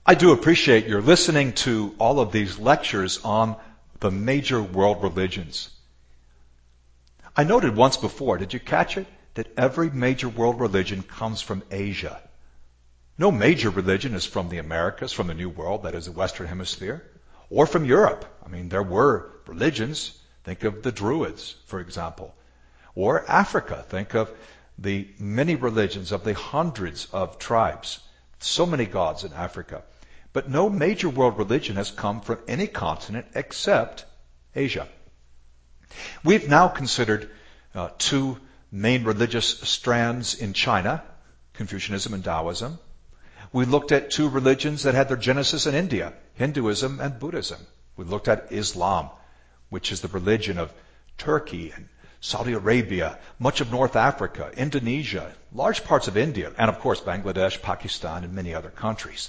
I do appreciate your listening to all of these lectures on the major world religions. I noted once before, did you catch it? That every major world religion comes from Asia. No major religion is from the Americas, from the New World, that is the Western Hemisphere, or from Europe. I mean, there were religions. Think of the Druids, for example. Or Africa. Think of the many religions of the hundreds of tribes. So many gods in Africa. But no major world religion has come from any continent except Asia. We've now considered two main religious strands in China, Confucianism and Taoism. We looked at two religions that had their genesis in India, Hinduism and Buddhism. We looked at Islam, which is the religion of Turkey and Saudi Arabia, much of North Africa, Indonesia, large parts of India, and of course Bangladesh, Pakistan, and many other countries.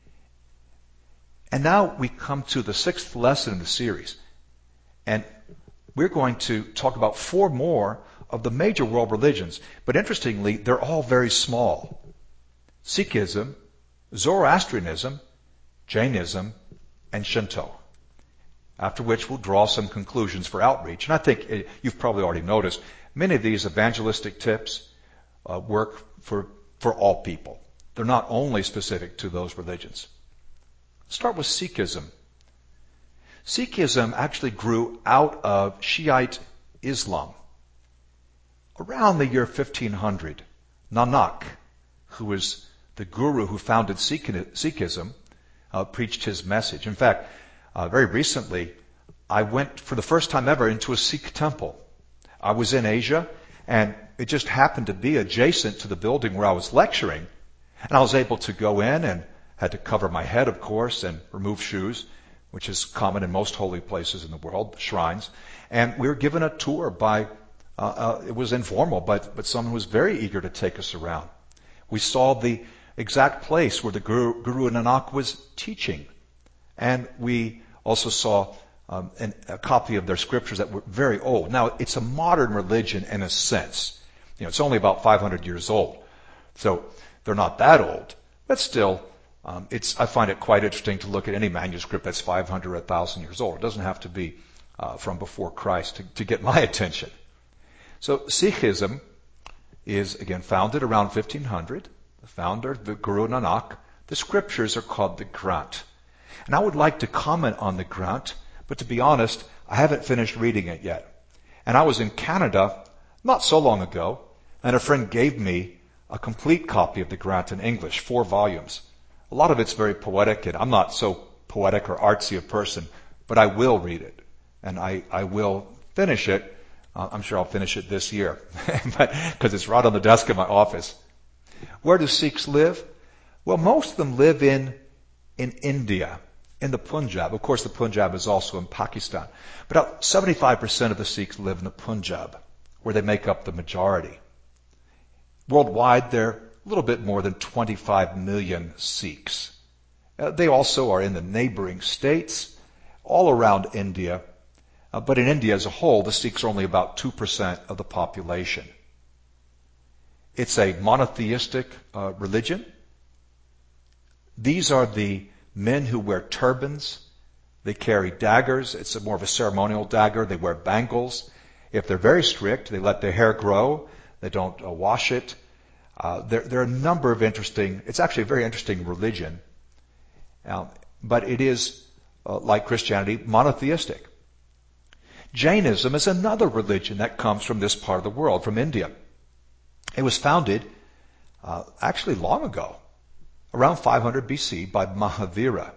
And now we come to the sixth lesson in the series. And we're going to talk about four more of the major world religions. But interestingly, they're all very small. Sikhism, Zoroastrianism, Jainism, and Shinto. After which we'll draw some conclusions for outreach. And I think you've probably already noticed, many of these evangelistic tips work for all people. They're not only specific to those religions. Start with Sikhism. Sikhism actually grew out of Shiite Islam. Around the year 1500, Nanak, who was the guru who founded Sikhism, preached his message. In fact, very recently, I went for the first time ever into a Sikh temple. I was in Asia, and it just happened to be adjacent to the building where I was lecturing, and I was able to go in and had to cover my head, of course, and remove shoes, which is common in most holy places in the world, shrines. And we were given a tour by, it was informal, but someone was very eager to take us around. We saw the exact place where the Guru Nanak was teaching. And we also saw a copy of their scriptures that were very old. Now, it's a modern religion in a sense. You know, it's only about 500 years old. So they're not that old. But still, I find it quite interesting to look at any manuscript that's 500 or 1,000 years old. It doesn't have to be from before Christ to get my attention. So Sikhism is, again, founded around 1500. The founder, the Guru Nanak. The scriptures are called the Granth. And I would like to comment on the Granth, but to be honest, I haven't finished reading it yet. And I was in Canada not so long ago, and a friend gave me a complete copy of the Granth in English, 4 volumes. A lot of it's very poetic, and I'm not so poetic or artsy a person, but I will read it, and I will finish it. I'm sure I'll finish it this year, because it's right on the desk in my office. Where do Sikhs live? Well, most of them live in India, in the Punjab. Of course, the Punjab is also in Pakistan. But about 75% of the Sikhs live in the Punjab, where they make up the majority. Worldwide, there are a little bit more than 25 million Sikhs. They also are in the neighboring states, all around India. But in India as a whole, the Sikhs are only about 2% of the population. It's a monotheistic religion. These are the men who wear turbans. They carry daggers. It's more of a ceremonial dagger. They wear bangles. If they're very strict, they let their hair grow. They don't wash it. There are a number of it's actually a very interesting religion. But it is, like Christianity, monotheistic. Jainism is another religion that comes from this part of the world, from India. It was founded actually long ago, around 500 BC by Mahavira.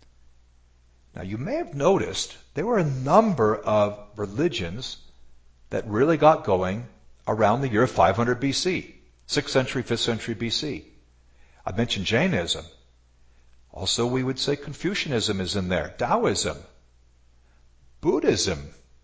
Now you may have noticed there were a number of religions that really got going around the year 500 BC, 6th century, 5th century BC. I mentioned Jainism. Also, we would say Confucianism is in there, Taoism, Buddhism.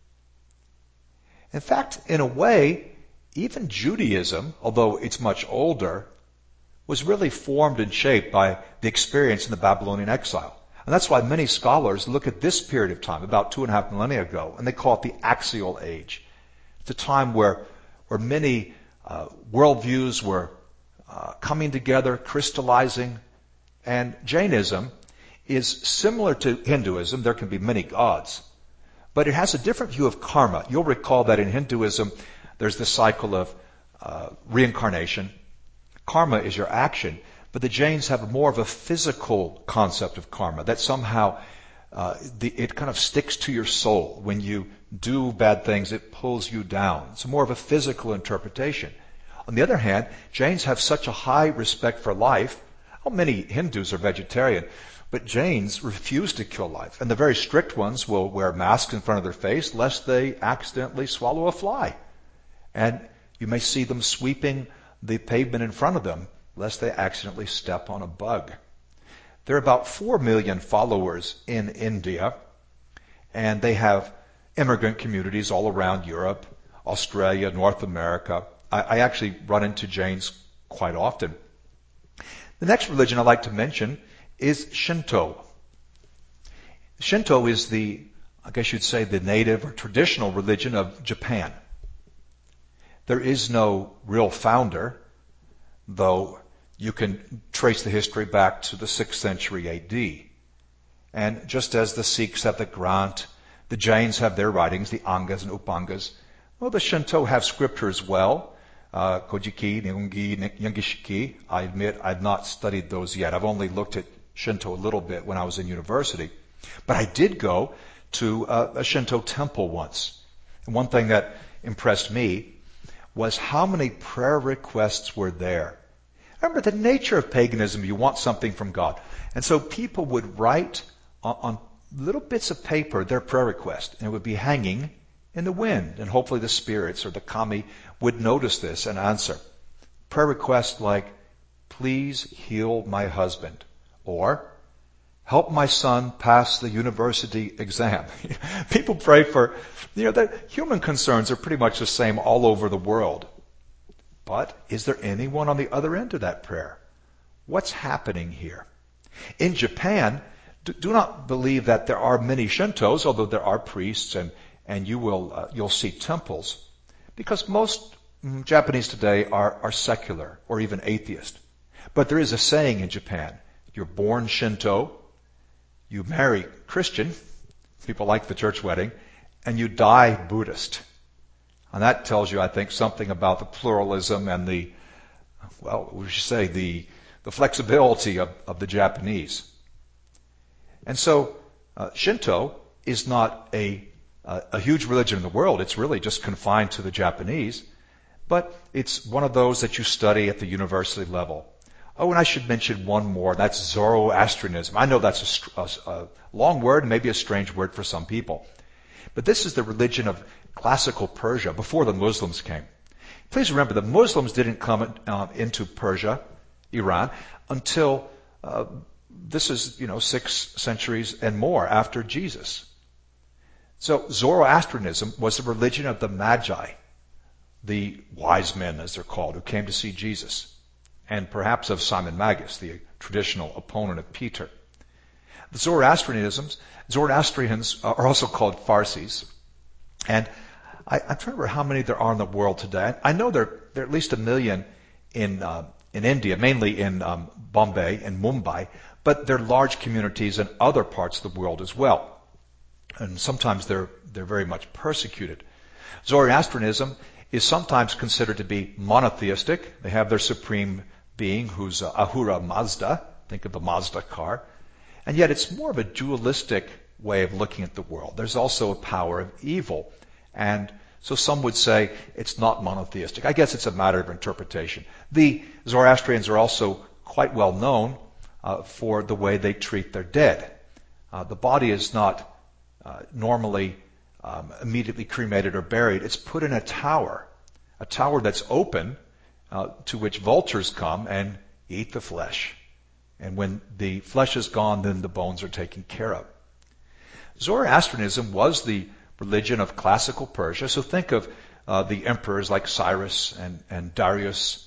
In fact, in a way, even Judaism, although it's much older, was really formed and shaped by the experience in the Babylonian exile. And that's why many scholars look at this period of time, about 2.5 millennia ago, and they call it the Axial Age. It's a time where many worldviews were coming together, crystallizing, And Jainism is similar to Hinduism. There can be many gods. But it has a different view of karma. You'll recall that in Hinduism, there's the cycle of reincarnation. Karma is your action. But the Jains have more of a physical concept of karma, that somehow it kind of sticks to your soul. When you do bad things, it pulls you down. It's more of a physical interpretation. On the other hand, Jains have such a high respect for life. Well, many Hindus are vegetarian, but Jains refuse to kill life. And the very strict ones will wear masks in front of their face lest they accidentally swallow a fly. And you may see them sweeping the pavement in front of them lest they accidentally step on a bug. There are about 4 million followers in India, and they have immigrant communities all around Europe, Australia, North America. I actually run into Jains quite often. The next religion I'd like to mention is Shinto. Shinto is I guess you'd say, the native or traditional religion of Japan. There is no real founder, though you can trace the history back to the 6th century AD. And just as the Sikhs have the Granth, the Jains have their writings, the Angas and Upangas, well, the Shinto have scripture as well. Kojiki, Nihongi, Yangishiki. I admit I've not studied those yet. I've only looked at Shinto a little bit when I was in university. But I did go to a Shinto temple once. And one thing that impressed me was how many prayer requests were there. Remember, the nature of paganism, you want something from God. And so people would write on little bits of paper their prayer request, and it would be hanging in the wind. And hopefully the spirits or the kami would notice this and answer. Prayer requests like, please heal my husband, or help my son pass the university exam. People pray for, the human concerns are pretty much the same all over the world. But is there anyone on the other end of that prayer? What's happening here? In Japan, do not believe that there are many Shintos, although there are priests and you'll see temples, because most Japanese today are secular or even atheist. But there is a saying in Japan: you're born Shinto, you marry Christian, people like the church wedding, and you die Buddhist. And that tells you, I think, something about the pluralism and the flexibility of the Japanese. And so Shinto is not a huge religion in the world. It's really just confined to the Japanese. But it's one of those that you study at the university level. Oh, and I should mention one more. That's Zoroastrianism. I know that's a long word and maybe a strange word for some people. But this is the religion of classical Persia before the Muslims came. Please remember, the Muslims didn't come into Persia, Iran, until this is 6 centuries and more after Jesus. So Zoroastrianism was the religion of the Magi, the wise men, as they're called, who came to see Jesus, and perhaps of Simon Magus, the traditional opponent of Peter. The Zoroastrians are also called Farsis, and I'm trying to remember how many there are in the world today. I know there are at least 1 million in India, mainly in Bombay and Mumbai, but there are large communities in other parts of the world as well. And sometimes they're very much persecuted. Zoroastrianism is sometimes considered to be monotheistic. They have their supreme being, who's Ahura Mazda. Think of the Mazda car. And yet it's more of a dualistic way of looking at the world. There's also a power of evil. And so some would say it's not monotheistic. I guess it's a matter of interpretation. The Zoroastrians are also quite well known for the way they treat their dead. The body is not normally immediately cremated or buried. It's put in a tower that's open to which vultures come and eat the flesh. And when the flesh is gone, then the bones are taken care of. Zoroastrianism was the religion of classical Persia. So think of the emperors like Cyrus and Darius,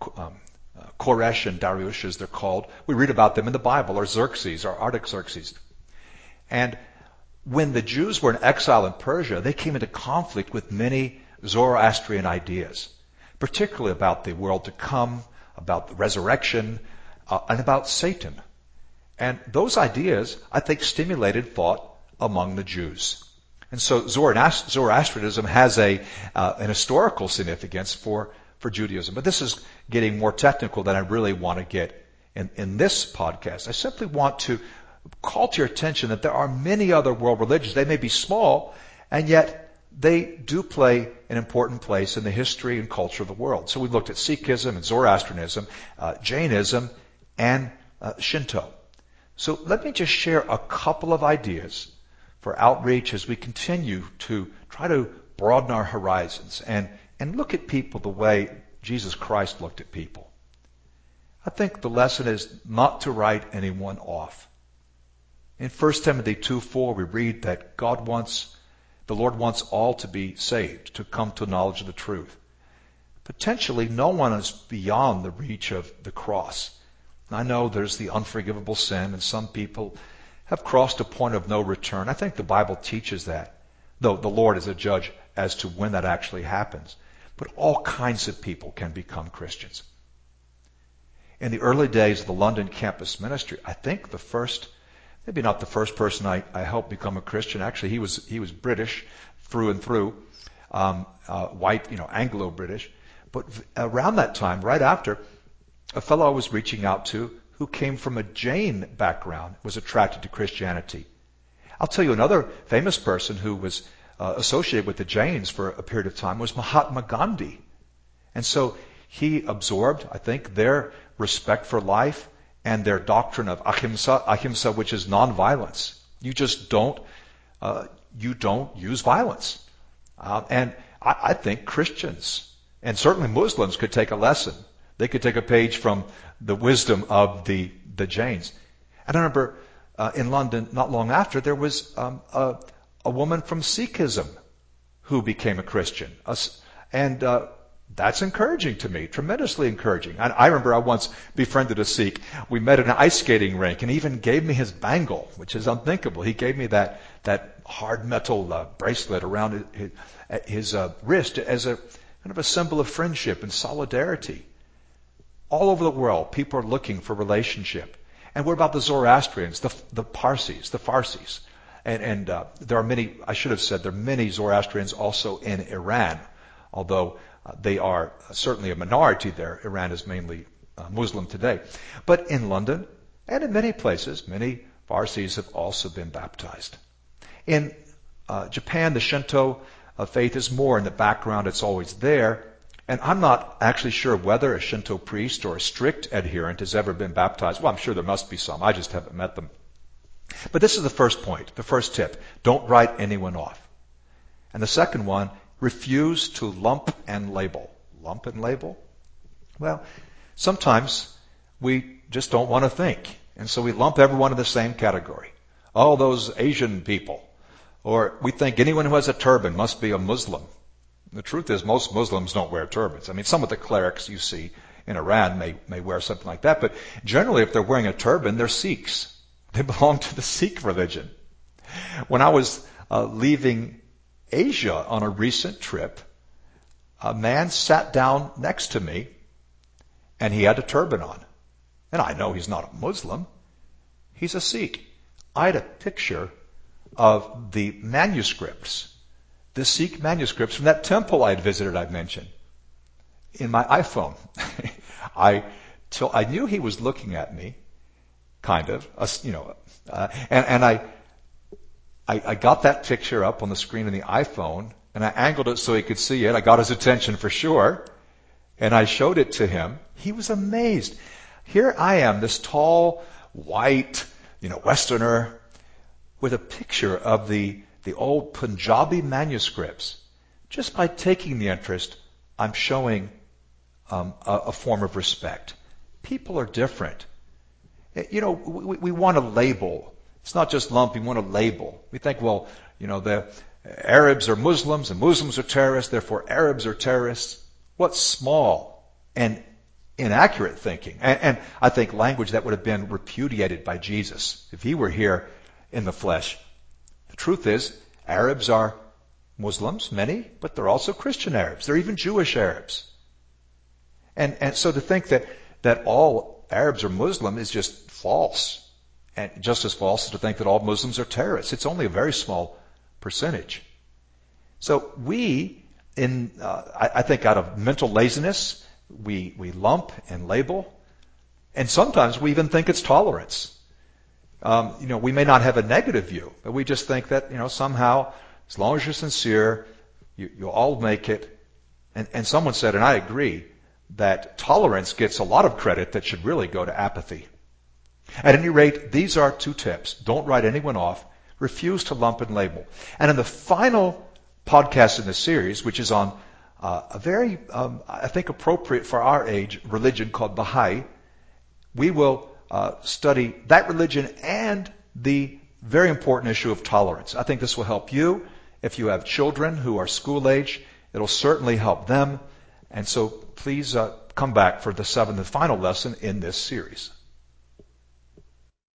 Koresh and Darius as they're called. We read about them in the Bible, or Xerxes, or Artaxerxes. And when the Jews were in exile in Persia, they came into conflict with many Zoroastrian ideas, particularly about the world to come, about the resurrection, and about Satan. And those ideas, I think, stimulated thought among the Jews. And so Zoroastrianism has an historical significance for Judaism. But this is getting more technical than I really want to get in this podcast. I simply want to call to your attention that there are many other world religions. They may be small, and yet they do play an important place in the history and culture of the world. So we've looked at Sikhism and Zoroastrianism, Jainism, and Shinto. So let me just share a couple of ideas for outreach as we continue to try to broaden our horizons and look at people the way Jesus Christ looked at people. I think the lesson is not to write anyone off. In 1 Timothy 2:4, we read that the Lord wants all to be saved, to come to knowledge of the truth. Potentially, no one is beyond the reach of the cross. I know there's the unforgivable sin, and some people have crossed a point of no return. I think the Bible teaches that, though the Lord is a judge as to when that actually happens. But all kinds of people can become Christians. In the early days of the London campus ministry, I think the first, maybe not the first person I helped become a Christian. Actually, he was British through and through, white, Anglo-British. But around that time, right after, a fellow I was reaching out to who came from a Jain background was attracted to Christianity. I'll tell you another famous person who was associated with the Jains for a period of time was Mahatma Gandhi. And so he absorbed, I think, their respect for life and their doctrine of ahimsa, which is nonviolence. You just don't use violence. And I think Christians, and certainly Muslims, could take a lesson. They could take a page from the wisdom of the Jains. And I remember in London, not long after, there was a woman from Sikhism who became a Christian. And that's encouraging to me, tremendously encouraging. I remember I once befriended a Sikh. We met at an ice skating rink, and he even gave me his bangle, which is unthinkable. He gave me that hard metal bracelet around his wrist as a kind of a symbol of friendship and solidarity. All over the world, people are looking for relationship. And what about the Zoroastrians, the Parsis? And there are many, I should have said, there are many Zoroastrians also in Iran, although they are certainly a minority there. Iran is mainly Muslim today. But in London and in many places, many Parsis have also been baptized. In Japan, the Shinto faith is more in the background. It's always there. And I'm not actually sure whether a Shinto priest or a strict adherent has ever been baptized. Well, I'm sure there must be some. I just haven't met them. But this is the first point, the first tip. Don't write anyone off. And the second one, refuse to lump and label. Lump and label? Well, sometimes we just don't want to think. And so we lump everyone in the same category. Oh, those Asian people. Or we think anyone who has a turban must be a Muslim. The truth is most Muslims don't wear turbans. I mean, some of the clerics you see in Iran may wear something like that. But generally, if they're wearing a turban, they're Sikhs. They belong to the Sikh religion. When I was leaving Asia on a recent trip, a man sat down next to me, and he had a turban on. And I know he's not a Muslim. He's a Sikh. I had a picture of the manuscripts, the Sikh manuscripts from that temple I had visited, I mentioned, in my iPhone. I knew he was looking at me, kind of, and I got that picture up on the screen in the iPhone, and I angled it so he could see it. I got his attention for sure, and I showed it to him. He was amazed. Here I am, this tall, white, Westerner, with a picture of the old Punjabi manuscripts. Just by taking the interest, I'm showing a form of respect. People are different. We want to label. It's not just lump, we want to label. We think, the Arabs are Muslims and Muslims are terrorists, therefore Arabs are terrorists. What's small and inaccurate thinking? And I think language that would have been repudiated by Jesus if he were here in the flesh. The truth is, Arabs are Muslims, many, but they're also Christian Arabs. They're even Jewish Arabs. And so to think that all Arabs are Muslim is just false. And just as false as to think that all Muslims are terrorists. It's only a very small percentage. So we, I think out of mental laziness, we lump and label, and sometimes we even think it's tolerance. We may not have a negative view, but we just think that, somehow, as long as you're sincere, you'll all make it. And someone said, and I agree, that tolerance gets a lot of credit that should really go to apathy. At any rate, these are 2 tips. Don't write anyone off. Refuse to lump and label. And in the final podcast in the series, which is on a very, I think, appropriate for our age religion called Baha'i, we will study that religion and the very important issue of tolerance. I think this will help you. If you have children who are school age, it'll certainly help them. And so please come back for the 7th and final lesson in this series.